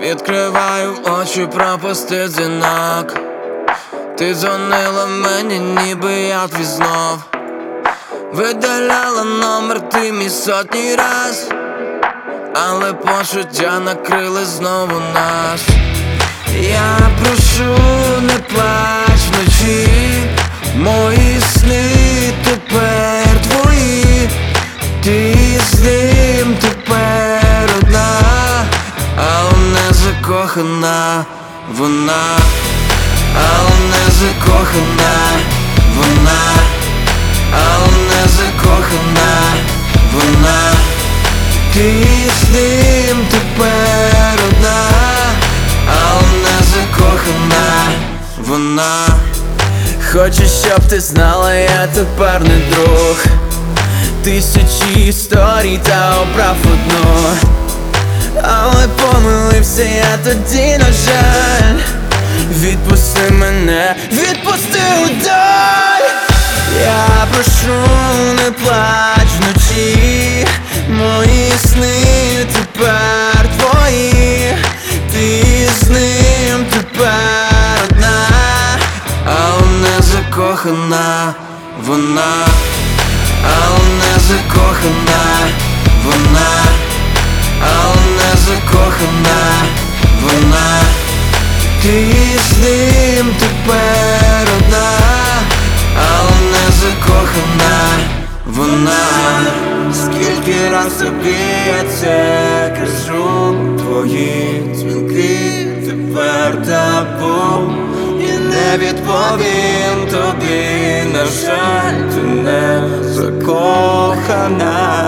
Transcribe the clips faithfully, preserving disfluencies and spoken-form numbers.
Відкриваю очі, пропустив дзвінок. Ти дзвонила мені, ніби я твій знов. Видаляла номер ти мій сотні раз, але почуття накрили знову нас. Я прошу, не плач вночі, мої сни тепер твої. Ти з ним тепер одна, але не закохана вона, але не закохана вона, але не закохана вона. Ти з ним тепер одна, але не закохана вона. Хочу, щоб ти знала, я тепер не друг. Тисячі історій та обрав одну, але помилився я тоді, на жаль. Відпусти мене, відпусти удаль. Я прошу, не плач вночі, мої сни тепер твої. Ти з ним тепер одна, але не закохана вона, але не закохана вона, але не закохана вона. Ти з ним тепер одна, але не закохана вона. Скільки раз собі я це кажу, твої дзвінки тепер табу. І не відповім тобі, на жаль, ти не закохана.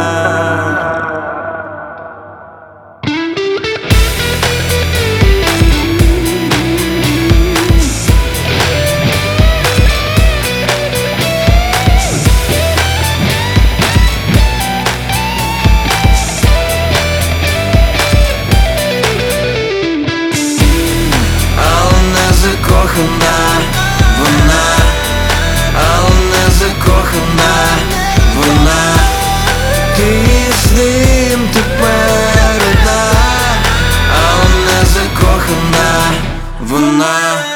Закохана вона, але не закохана вона. Ти з ним тепер одна, але не закохана вона.